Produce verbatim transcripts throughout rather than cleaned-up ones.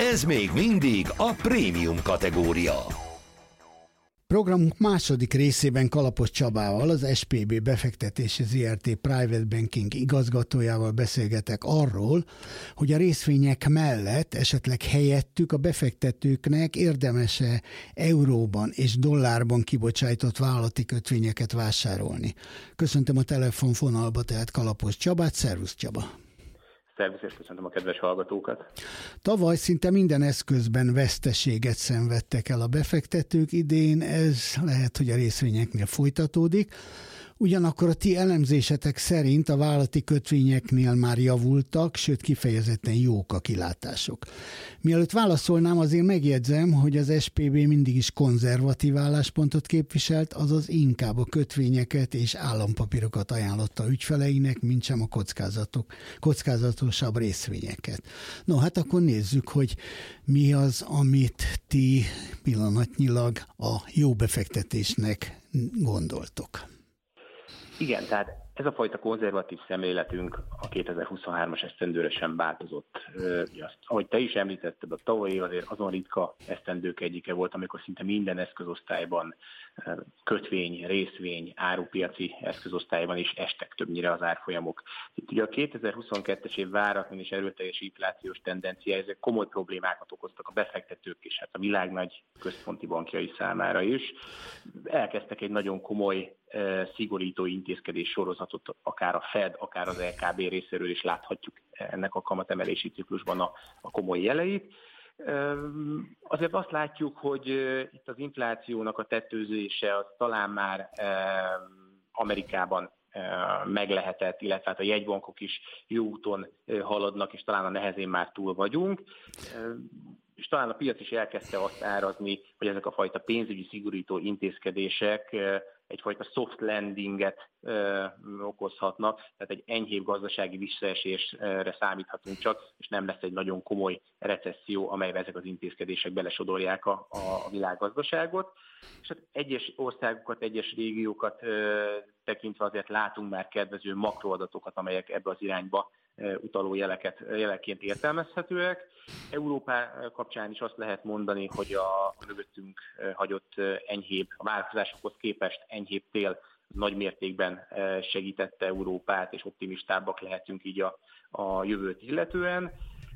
Ez még mindig a prémium kategória. Programunk második részében Kalapos Csabával, az es pé bé Befektetési zé er té Private Banking igazgatójával beszélgetek arról, hogy a részvények mellett, esetleg helyettük a befektetőknek érdemes-e euróban és dollárban kibocsájtott vállalati kötvényeket vásárolni. Köszöntöm a telefonfonalba tehát Kalapos Csabát. Szervusz Csaba! Szervusz, és köszöntöm a kedves hallgatókat! Tavaly szinte minden eszközben veszteséget szenvedtek el a befektetők, idén ez lehet, hogy a részvényeknél folytatódik. Ugyanakkor a ti elemzésetek szerint a vállalati kötvényeknél már javultak, sőt kifejezetten jók a kilátások. Mielőtt válaszolnám, azért megjegyzem, hogy az es pé bé mindig is konzervatív álláspontot képviselt, azaz inkább a kötvényeket és állampapírokat ajánlotta ügyfeleinek, mint sem a kockázatok, kockázatosabb részvényeket. No, hát akkor nézzük, hogy mi az, amit ti pillanatnyilag a jó befektetésnek gondoltok. Igen, tehát ez a fajta konzervatív szemléletünk a kétezer-huszonhármas esztendőre sem változott. Azt, ahogy te is említetted, a tavalyi azért azon ritka esztendők egyike volt, amikor szinte minden eszközosztályban, kötvény, részvény, árupiaci eszközosztályban is estek többnyire az árfolyamok. Itt ugye a kétezer-huszonkettes év váratlan és erőteljes inflációs tendencia, ezek komoly problémákat okoztak a befektetők és hát a világ nagy központi bankjai számára is. Elkezdtek egy nagyon komoly szigorító intézkedés sorozatot, akár a Fed, akár az el ká bé részéről is láthatjuk ennek a kamatemelési ciklusban a, a komoly jeleit. Azért azt látjuk, hogy itt az inflációnak a tetőzése az talán már Amerikában meg lehetett, illetve hát a jegybankok is jó úton haladnak, és talán a nehezén már túl vagyunk. És talán a piac is elkezdte azt árazni, hogy ezek a fajta pénzügyi szigorító intézkedések egyfajta soft landinget ö, okozhatnak, tehát egy enyhébb gazdasági visszaesésre számíthatunk csak, és nem lesz egy nagyon komoly recesszió, amelyben ezek az intézkedések belesodorják a, a világgazdaságot. És hát egyes országokat, egyes régiókat ö, tekintve azért látunk már kedvező makroadatokat, amelyek ebbe az irányba utaló jeleket, jelekként értelmezhetőek. Európá kapcsán is azt lehet mondani, hogy a mögöttünk hagyott enyhébb, a változásokhoz képest enyhébb tél nagy mértékben segítette Európát, és optimistábbak lehetünk így a, a jövőt illetően.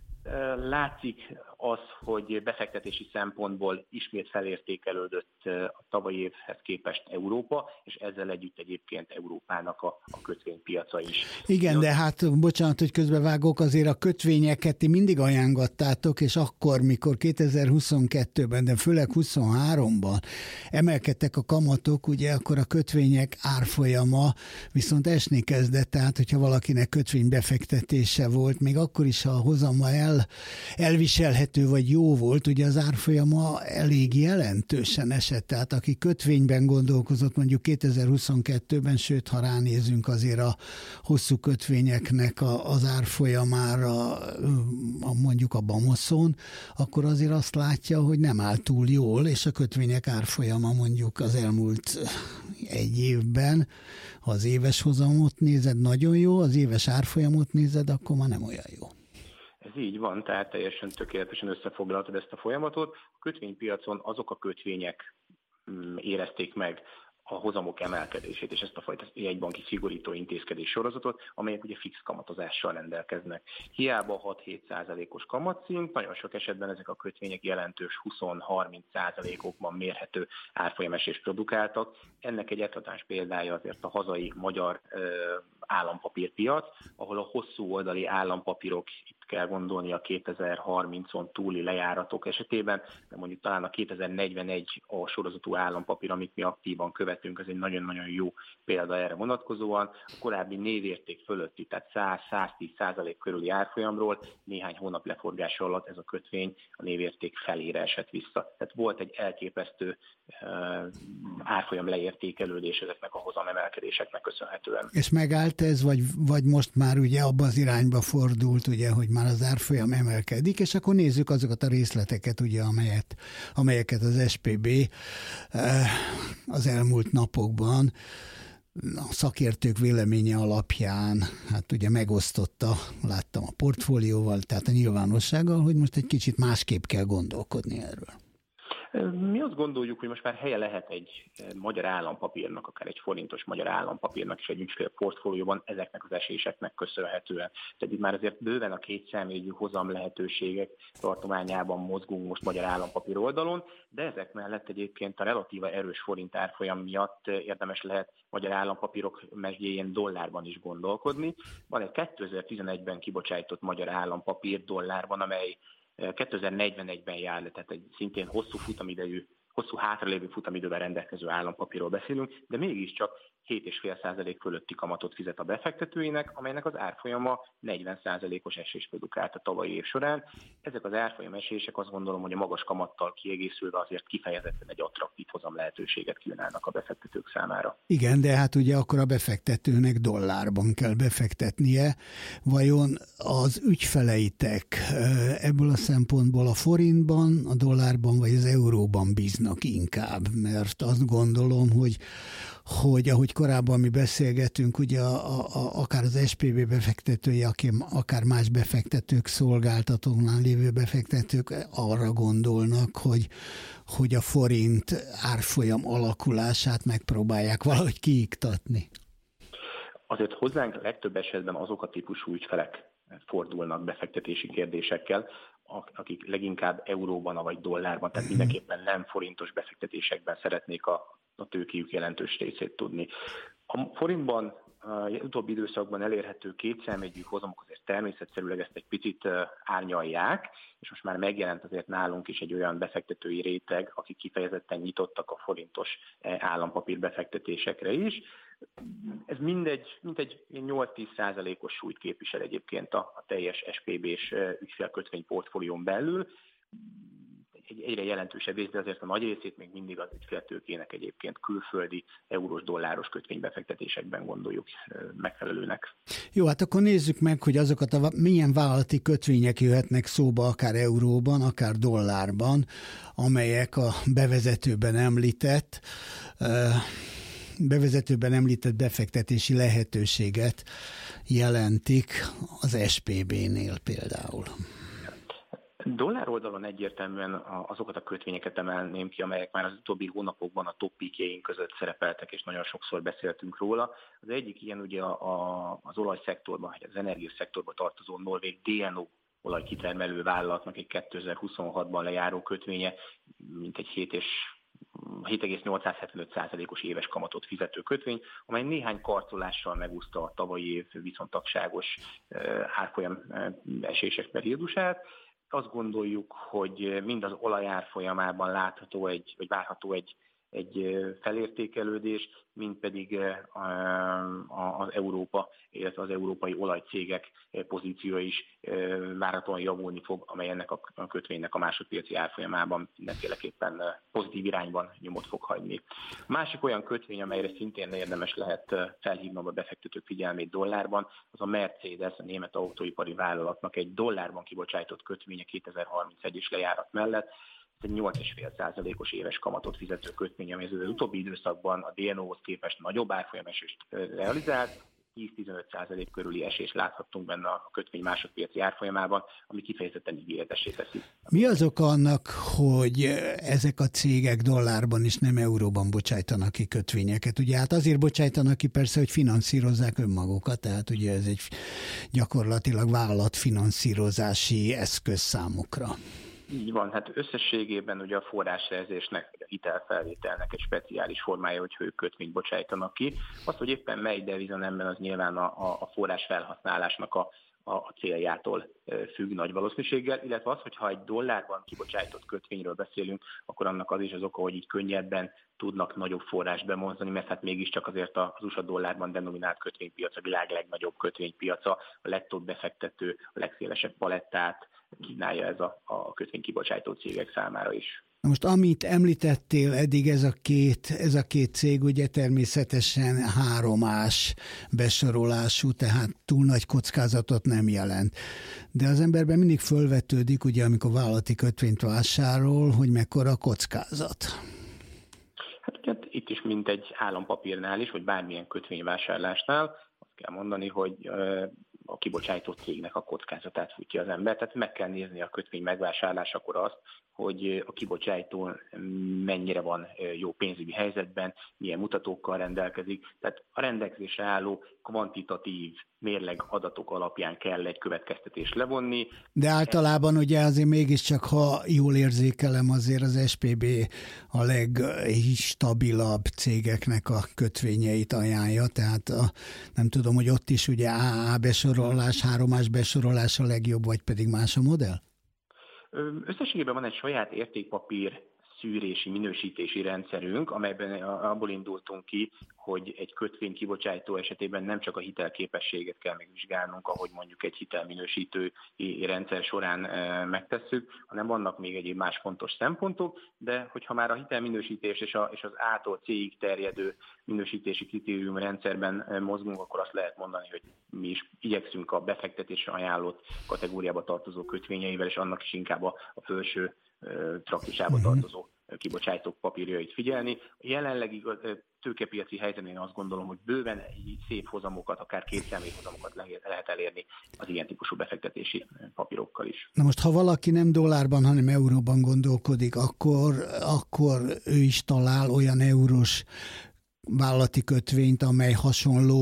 Látszik az, hogy befektetési szempontból ismét felértékelődött a tavalyi évhez képest Európa, és ezzel együtt egyébként Európának a, a kötvénypiaca is. Igen, de hát bocsánat, hogy közbevágok, azért a kötvényeket ti mindig ajánlgattátok, és akkor, mikor kétezer-huszonkettőben, de főleg huszonháromban emelkedtek a kamatok, ugye akkor a kötvények árfolyama viszont esni kezdett, tehát hogyha valakinek kötvénybefektetése volt, még akkor is, ha a hozama el elviselhető vagy jó volt, ugye az árfolyama elég jelentősen esett, tehát aki kötvényben gondolkozott mondjuk kétezer-huszonkettőben, sőt, ha ránézünk azért a hosszú kötvényeknek a, az árfolyamára, a, mondjuk a Bamoszon, akkor azért azt látja, hogy nem áll túl jól, és a kötvények árfolyama mondjuk az elmúlt egy évben, ha az éves hozamot nézed, nagyon jó, az éves árfolyamot nézed, akkor már nem olyan jó. Ez így van, tehát teljesen tökéletesen összefoglaltad ezt a folyamatot. A kötvénypiacon azok a kötvények érezték meg a hozamok emelkedését, és ezt a fajta jegybanki szigorító intézkedés sorozatot, amelyek ugye fix kamatozással rendelkeznek. Hiába hat-hét százalékos kamatszint, nagyon sok esetben ezek a kötvények jelentős húsz-harminc százalékokban mérhető árfolyamesést produkáltak. Ennek egy eklatáns példája azért a hazai magyar ö, állampapírpiac, ahol a hosszú oldali állampapírok, itt kell gondolni a kétezer-harmincon túli lejáratok esetében, de mondjuk talán a kétezer-negyvenegy a sorozatú állampapír, amit mi aktívan követünk, ez egy nagyon-nagyon jó példa erre vonatkozóan. A korábbi névérték fölötti, tehát száz-száztíz százalék körüli árfolyamról néhány hónap leforgása alatt ez a kötvény a névérték felére esett vissza. Tehát volt egy elképesztő uh, árfolyam leértékelődés ezeknek a hozamemelkedéseknek köszönhetően. És megállt ez, vagy, vagy most már ugye abba az irányba fordult, ugye, hogy már az árfolyam emelkedik, és akkor nézzük azokat a részleteket, ugye, amelyet, amelyeket az es pé bé az elmúlt napokban a szakértők véleménye alapján, hát ugye megosztotta, láttam a portfólióval, tehát a nyilvánossággal, hogy most egy kicsit másképp kell gondolkodni erről. Mi azt gondoljuk, hogy most már helye lehet egy magyar állampapírnak, akár egy forintos magyar állampapírnak is egy ügyfél portfólióban ezeknek az eséseknek köszönhetően. Tehát itt már azért bőven a kétszámjegyű hozam lehetőségek tartományában mozgunk most magyar állampapír oldalon, de ezek mellett egyébként a relatíva erős forint árfolyam miatt érdemes lehet magyar állampapírok mesdjéjén dollárban is gondolkodni. Van egy kétezer-tizenegyben kibocsájtott magyar állampapír dollárban, amely kétezer-negyvenegyben jár le, tehát egy szintén hosszú futamidejű, hosszú hátralévő futamidővel rendelkező állampapírról beszélünk, de mégiscsak hét egész öt százalék fölötti kamatot fizet a befektetőinek, amelynek az árfolyama negyven százalékos esés produkált a tavalyi év során. Ezek az árfolyam esések azt gondolom, hogy a magas kamattal kiegészülve azért kifejezetten egy attraktív hozam lehetőséget kínálnak a befektetők számára. Igen, de hát ugye akkor a befektetőnek dollárban kell befektetnie. Vajon az ügyfeleitek ebből a szempontból a forintban, a dollárban vagy az euróban bíznak inkább? Mert azt gondolom, hogy hogy ahogy korábban mi beszélgetünk, ugye a, a, akár az es pé bé befektetői, akár más befektetők, szolgáltatóknál lévő befektetők arra gondolnak, hogy, hogy a forint árfolyam alakulását megpróbálják valahogy kiiktatni. Azért hozzánk legtöbb esetben azok a típusú ügyfelek fordulnak befektetési kérdésekkel, akik leginkább euróban vagy dollárban, tehát mindenképpen nem forintos befektetésekben szeretnék a a tőkéjük jelentős részét tudni. A forintban az utóbbi időszakban elérhető kétszámjegyű hozamok azért természetszerűleg ezt egy picit árnyalják, és most már megjelent azért nálunk is egy olyan befektetői réteg, akik kifejezetten nyitottak a forintos állampapír befektetésekre is. Ez mindegy, mintegy nyolc-tíz százalékos súlyt képvisel egyébként a, a teljes es pé bé-s ügyfélkötvény portfólión belül. Egy egyre jelentősebb rész, de azért a nagy részét még mindig az ügyféltőkének egyébként külföldi eurós-dolláros kötvénybefektetésekben gondoljuk megfelelőnek. Jó, hát akkor nézzük meg, hogy azokat a milyen vállalati kötvények jöhetnek szóba, akár euróban, akár dollárban, amelyek a bevezetőben említett, bevezetőben említett befektetési lehetőséget jelentik az es pé bé-nél például. Dollár oldalon egyértelműen azokat a kötvényeket emelném ki, amelyek már az utóbbi hónapokban a top pikjeink között szerepeltek, és nagyon sokszor beszéltünk róla. Az egyik ilyen ugye a, a, az olajszektorban, vagy az energiaszektorban tartozó norvég dé en o olajkitermelő vállalatnak egy kétezer-huszonhatban lejáró kötvénye, mint egy hét egész nyolcszázhetvenöt százalékos éves kamatot fizető kötvény, amely néhány karcolással megúszta a tavalyi év viszontagságos árfolyam esések periódusát. Azt gondoljuk, hogy mind az olajár folyamában látható egy, vagy várható egy, egy felértékelődés, mind pedig az Európa, illetve az európai olajcégek pozíciója is várhatóan javulni fog, amely ennek a kötvénynek a másodpiaci árfolyamában mindenféleképpen pozitív irányban nyomot fog hagyni. Másik olyan kötvény, amelyre szintén érdemes lehet felhívnom a befektetők figyelmét dollárban, az a Mercedes, a német autóipari vállalatnak egy dollárban kibocsájtott kötvénye kétezer-harmincegyes lejárat mellett. Ez egy nyolc egész öt százalékos éves kamatot fizető kötvény, ami az utóbbi időszakban a dé en o-hoz képest nagyobb árfolyamesést realizált, tíz-tizenöt százalék körüli esést láthattunk benne a kötvény másodpiaci árfolyamában, ami kifejezetten ígéretessé teszi. Mi az oka annak, hogy ezek a cégek dollárban és nem euróban bocsájtanak ki kötvényeket? Ugye hát azért bocsájtanak ki persze, hogy finanszírozzák önmagukat, tehát ugye ez egy gyakorlatilag vállalatfinanszírozási eszköz számukra. Így van, hát összességében ugye a forrásszerzésnek, a hitelfelvételnek egy speciális formája, hogy ők kötvényt bocsájtanak ki. Az, hogy éppen mely devizanemben, az nyilván a, a forrás felhasználásnak a, a céljától függ nagy valószínűséggel, illetve az, hogyha egy dollárban kibocsájtott kötvényről beszélünk, akkor annak az is az oka, hogy így könnyebben tudnak nagyobb forrást bemozdani, mert hát mégiscsak azért az u es á dollárban denominált kötvénypiac a világ legnagyobb kötvénypiaca, a legtöbb befektető, a legszélesebb palettát kínálja ez a, a kötvénykibocsátó cégek számára is. Most amit említettél eddig, ez a két, ez a két cég ugye természetesen háromás besorolású, tehát túl nagy kockázatot nem jelent. De az emberben mindig fölvetődik, ugye amikor vállalati kötvényt vásárol, hogy mekkora a kockázat. Hát ugye itt itt is, mint egy állampapírnál is, vagy bármilyen kötvényvásárlásnál, azt kell mondani, hogy a kibocsátó cégnek a kockázatát futja az ember. Tehát meg kell nézni a kötvény megvásárlásakor azt, hogy a kibocsátó mennyire van jó pénzügyi helyzetben, milyen mutatókkal rendelkezik. Tehát a rendelkezésre álló kvantitatív mérleg adatok alapján kell egy következtetést levonni. De általában ugye azért mégiscsak, ha jól érzékelem, azért az es pé bé a legstabilabb cégeknek a kötvényeit ajánlja, tehát a, nem tudom, hogy ott is ugye á á besorolás, háromás besorolás a legjobb, vagy pedig más a modell? Összességében van egy saját értékpapír szűrési, minősítési rendszerünk, amelyben abból indultunk ki, hogy egy kötvény kibocsátó esetében nem csak a hitelképességet kell megvizsgálnunk, ahogy mondjuk egy hitelminősítő rendszer során megtesszük, hanem vannak még egyéb más fontos szempontok, de hogyha már a hitelminősítés és, a, és az A-tól C-ig terjedő minősítési kritérium rendszerben mozgunk, akkor azt lehet mondani, hogy mi is igyekszünk a befektetésre ajánlott kategóriába tartozó kötvényeivel, és annak is inkább a, a felső traktusába tartozó kibocsátók papírjait figyelni. A jelenlegi tőkepiaci helyzetben én azt gondolom, hogy bőven szép hozamokat, akár kétszámjegyű hozamokat lehet elérni az ilyen típusú befektetési papírokkal is. Na most, ha valaki nem dollárban, hanem euróban gondolkodik, akkor, akkor ő is talál olyan eurós vállalati kötvényt, amely hasonló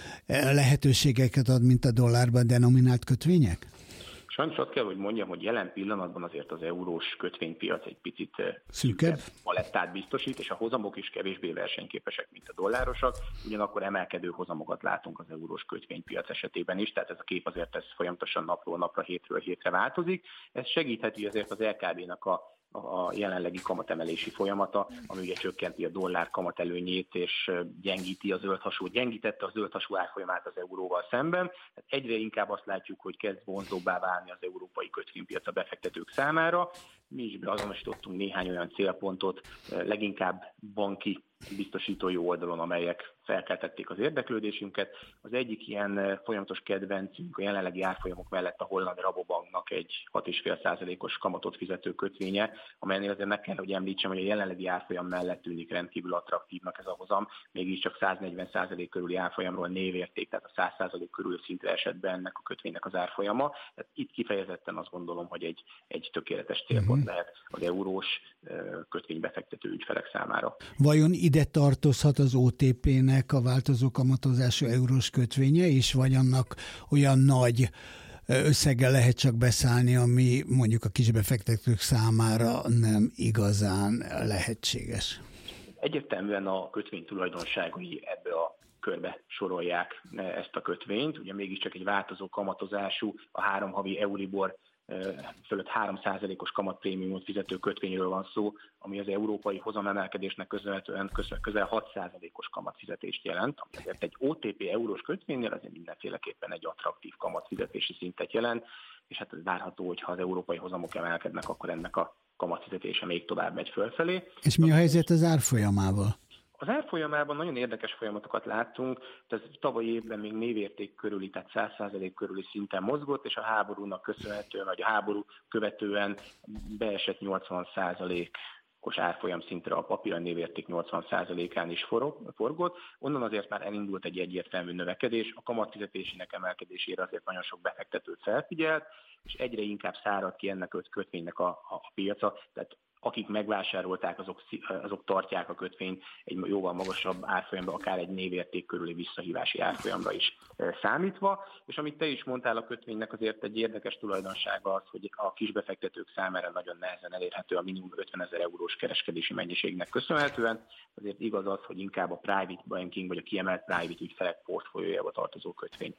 lehetőségeket ad, mint a dollárban denominált kötvények? Sajnos azt kell, hogy mondjam, hogy jelen pillanatban azért az eurós kötvénypiac egy picit szűkebb palettát biztosít, és a hozamok is kevésbé versenyképesek, mint a dollárosak, ugyanakkor emelkedő hozamokat látunk az eurós kötvénypiac esetében is, tehát ez a kép azért ez folyamatosan napról napra, hétről hétre változik. Ez segítheti azért az er ká bé-nek a a jelenlegi kamatemelési folyamata, ami ugye csökkenti a dollár kamatelőnyét, és gyengíti a zöldhasú, gyengítette a zöldhasú árfolyamát az euróval szemben. Tehát egyre inkább azt látjuk, hogy kezd vonzóbbá válni az európai kötvénypiac a befektetők számára. Mi is beazonosítottunk néhány olyan célpontot, leginkább banki biztosítói oldalon, amelyek felkeltették az érdeklődésünket. Az egyik ilyen folyamatos kedvencünk a jelenlegi árfolyamok mellett a holland Rabobanknak egy hat egész öt százalékos kamatot fizető kötvénye, amelynél azért meg kell, hogy említsem, hogy a jelenlegi árfolyam mellett tűnik rendkívül attraktívnak ez a hozam, mégiscsak száznegyven százalék körüli árfolyamról névérték, tehát a száz százalék körül szintre esett be ennek a kötvénynek az árfolyama. Tehát itt kifejezetten azt gondolom, hogy egy, egy tökéletes célpont uh-huh. lehet az eurós kötvénybefektető ügyfelek számára. Vajon ide tartozhat az o té pé-nek a változó kamatozású eurós kötvénye is, vagy annak olyan nagy összeggel lehet csak beszállni, ami mondjuk a kisbefektetők számára nem igazán lehetséges? Egyértelműen a kötvény tulajdonságai ebbe a körbe sorolják ezt a kötvényt. Ugye mégiscsak egy változó kamatozású, a három havi Euribor fölött három százalékos kamatprémiumot fizető kötvényről van szó, ami az európai hozamemelkedésnek közelhetően közel hat százalékos kamatfizetést jelent, ami azért egy o té pé eurós kötvénynél azért mindenféleképpen egy attraktív kamatfizetési szintet jelent, és hát ez várható, hogy ha az európai hozamok emelkednek, akkor ennek a kamatfizetése még tovább megy fölfelé. És mi a helyzet az árfolyamával? Az árfolyamában nagyon érdekes folyamatokat láttunk, tehát tavalyi évben még névérték körüli, tehát száz százalék körüli szinten mozgott, és a háborúnak köszönhetően, vagy a háború követően beesett nyolcvan százalékos árfolyam szintre a papír, a névérték nyolcvan százalékán is forog, forgott. Onnan azért már elindult egy egyértelmű növekedés, a kamatfizetésének emelkedésére azért nagyon sok befektetőt felfigyelt, és egyre inkább szárad ki ennek a kötvénynek a, a, a piaca, tehát akik megvásárolták, azok, azok tartják a kötvényt egy jóval magasabb árfolyamba, akár egy névérték körüli visszahívási árfolyamra is számítva. És amit te is mondtál, a kötvénynek azért egy érdekes tulajdonsága az, hogy a kisbefektetők számára nagyon nehezen elérhető a minimum ötvenezer eurós kereskedési mennyiségnek köszönhetően. Azért igaz az, hogy inkább a private banking vagy a kiemelt private ügyfelek portfóliójába tartozó kötvény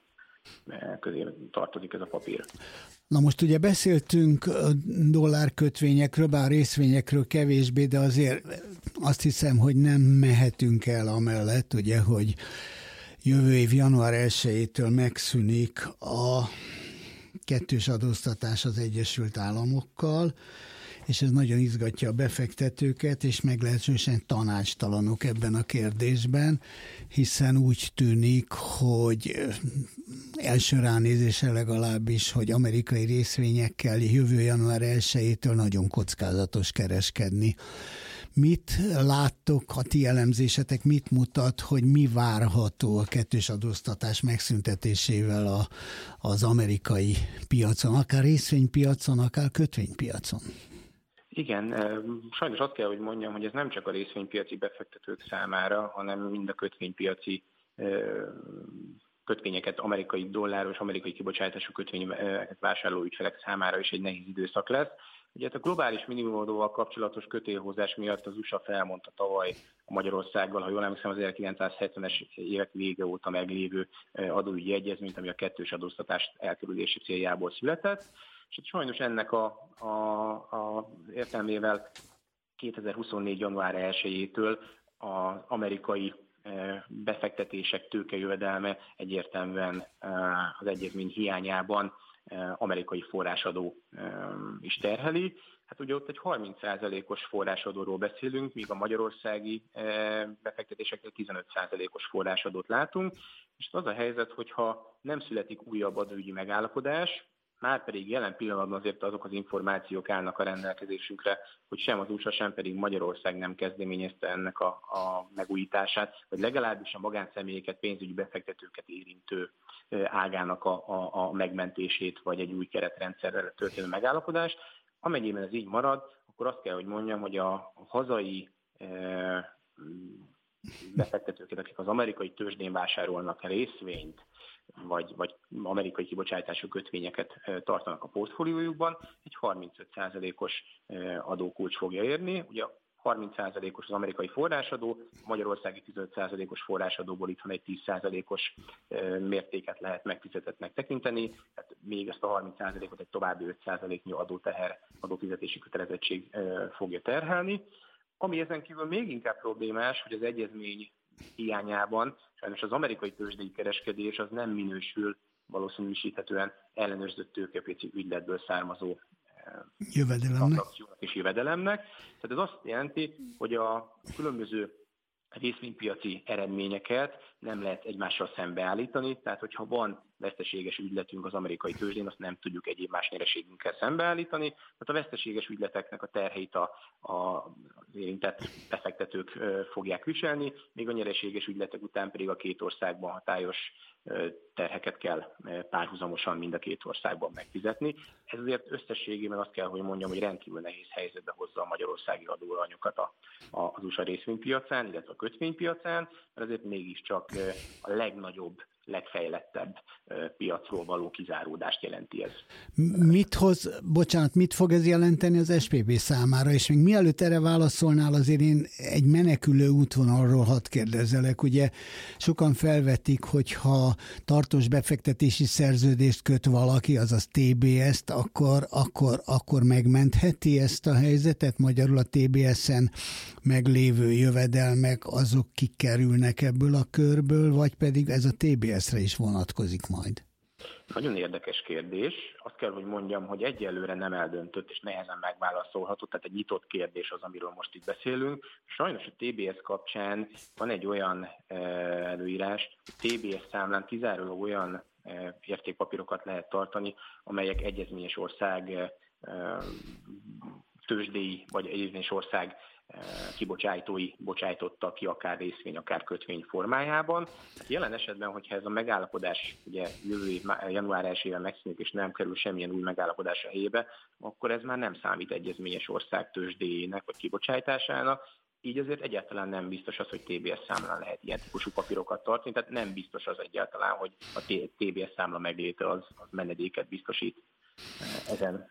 közé tartozik ez a papír. Na most ugye beszéltünk dollárkötvényekről, bár részvényekről kevésbé, de azért azt hiszem, hogy nem mehetünk el amellett, ugye, hogy jövő év január elsejétől megszűnik a kettős adóztatás az Egyesült Államokkal, és ez nagyon izgatja a befektetőket, és meglehetősen tanácstalanok ebben a kérdésben, hiszen úgy tűnik, hogy első ránézésre legalábbis, hogy amerikai részvényekkel jövő január elsejétől nagyon kockázatos kereskedni. Mit láttok, a ti elemzésetek mit mutat, hogy mi várható a kettős adóztatás megszüntetésével a, az amerikai piacon, akár részvénypiacon, akár kötvénypiacon? Igen, sajnos azt kell, hogy mondjam, hogy ez nem csak a részvénypiaci befektetők számára, hanem mind a kötvénypiaci kötvényeket, amerikai dolláros, amerikai kibocsátású kötvényeket vásárló ügyfelek számára is egy nehéz időszak lesz. Ugye a globális minimumadóval kapcsolatos kötélhozás miatt az u es á felmondta tavaly a Magyarországgal, ha jól emlékszem, az ezerkilencszázhetvenes évek vége óta meglévő adóügyi egyezményt, ami a kettős adóztatást elkerülési céljából született. És sajnos ennek a, a, a értelmével kétezer-huszonnégy. január elsejétől az amerikai befektetések tőkejövedelme egyértelműen az egyezmény hiányában amerikai forrásadó is terheli. Hát ugye ott egy harminc százalékos forrásadóról beszélünk, míg a magyarországi befektetéseknél tizenöt százalékos forrásadót látunk, és az a helyzet, hogyha nem születik újabb adóügyi megállapodás, márpedig jelen pillanatban azért azok az információk állnak a rendelkezésünkre, hogy sem az u es á, sem pedig Magyarország nem kezdeményezte ennek a, a megújítását, vagy legalábbis a magánszemélyeket, pénzügyi befektetőket érintő ágának a, a, a megmentését, vagy egy új keretrendszerrel történő megállapodást. Amennyiben ez így marad, akkor azt kell, hogy mondjam, hogy a, a hazai e, befektetőket, akik az amerikai tőzsdén vásárolnak részvényt, vagy, vagy amerikai kibocsátású kötvényeket tartanak a portfóliójukban, egy harmincöt százalékos adókulcs fogja érni. Ugye a harminc százalékos az amerikai forrásadó, a magyarországi tizenöt százalékos forrásadóból itthon egy tíz százalékos mértéket lehet megfizetetnek tekinteni, tehát még ezt a harminc százalékot egy további öt százaléknyi adóteher, adófizetési kötelezettség fogja terhelni. Ami ezen kívül még inkább problémás, hogy az egyezmény hiányában sajnos az amerikai tőzsdei kereskedés az nem minősül valószínűsíthetően ellenőrzött tőkepiaci ügyletből származó tranzakciónak és jövedelemnek. Tehát ez azt jelenti, hogy a különböző részvénypiaci eredményeket nem lehet egymással szembeállítani, tehát hogyha van veszteséges ügyletünk az amerikai tőzsdén, azt nem tudjuk egyéb más nyereségünkkel szembeállítani, tehát a veszteséges ügyleteknek a terheit a, a, az érintett befektetők fogják viselni, még a nyereséges ügyletek után pedig a két országban hatályos terheket kell párhuzamosan mind a két országban megfizetni. Ez azért összességében azt kell, hogy mondjam, hogy rendkívül nehéz helyzetbe hozza a magyarországi adóalanyokat a, a, az u es á részvénypiacán, illetve a kötvénypiacán, mert azért mégiscsak a legnagyobb, legfejlettebb piacról való kizáródást jelenti ez. Mit hoz, bocsánat, mit fog ez jelenteni az es pé bé számára? És még mielőtt erre válaszolnál, azért én egy menekülő útvonalról hadd kérdezzelek. Ugye sokan felvetik, hogyha tartós befektetési szerződést köt valaki, azaz té bé es-t, akkor, akkor, akkor megmentheti ezt a helyzetet? Magyarul a té bé es-en meglévő jövedelmek azok kikerülnek ebből a körből, vagy pedig ez a té bé es-re is vonatkozik majd? Nagyon érdekes kérdés. Azt kell, hogy mondjam, hogy egyelőre nem eldöntött és nehezen megválaszolható, tehát egy nyitott kérdés az, amiről most itt beszélünk. Sajnos a té bé es kapcsán van egy olyan előírás, hogy té bé es számlán kizárólag olyan értékpapírokat lehet tartani, amelyek egyezményes ország tőzsdéi vagy egyezményes ország kibocsájtói bocsájtottak ki akár részvény, akár kötvény formájában. Hát jelen esetben, hogyha ez a megállapodás ugye jövő év január elsejével megszűnik, és nem kerül semmilyen új megállapodás a helyébe, akkor ez már nem számít egyezményes ország tőzsdéjének vagy kibocsátásának. Így azért egyáltalán nem biztos az, hogy té bé es számlán lehet ilyen típusú papírokat tartani, tehát nem biztos az egyáltalán, hogy a té bé es számla megléte az, az menedéket biztosít ezen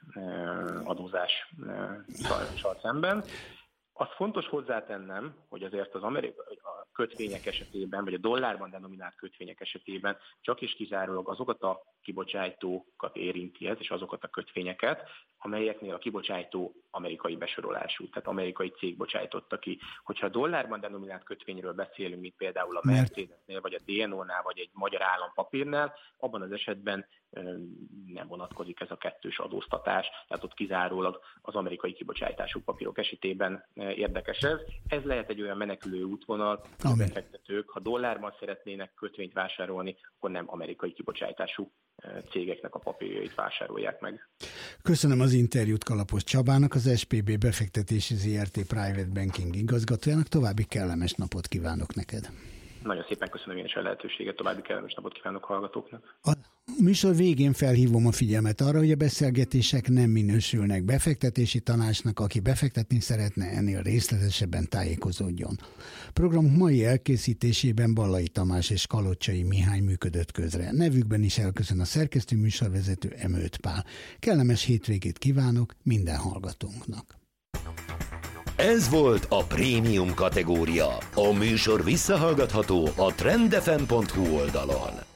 adózással szemben. Az fontos hozzátennem, hogy azért az amerikai a kötvények esetében, vagy a dollárban denominált kötvények esetében csak és kizárólag azokat a kibocsájtókat érinti ez, és azokat a kötvényeket, amelyeknél a kibocsátó amerikai besorolású, tehát amerikai cég bocsájtotta ki. Hogyha a dollárban denominált kötvényről beszélünk, mint például a Mercedesnél, vagy a dé en o-nál, vagy egy magyar állampapírnál, abban az esetben nem vonatkozik ez a kettős adóztatás, tehát ott kizárólag az amerikai kibocsátású papírok esetében érdekes ez. Ez lehet egy olyan menekülő útvonal, hogy a befektetők, ha dollárban szeretnének kötvényt vásárolni, akkor nem amerikai kibocsátású cégeknek a papírjait vásárolják meg. Köszönöm az interjút Kalapos Csabának, az es pé bé Befektetési zé er té Private Banking igazgatójának. További kellemes napot kívánok neked. Nagyon szépen köszönöm én is a lehetőséget, további kellemes napot kívánok hallgatóknak. A műsor végén felhívom a figyelmet arra, hogy a beszélgetések nem minősülnek befektetési tanácsnak, aki befektetni szeretne, ennél részletesebben tájékozódjon. Programunk mai elkészítésében Ballai Tamás és Kalocsai Mihály működött közre. Nevükben is elköszön a szerkesztő műsorvezető Emőt Pál. Kellemes hétvégét kívánok minden hallgatónknak. Ez volt a prémium kategória. A műsor visszahallgatható a trend ef em pont hu oldalon.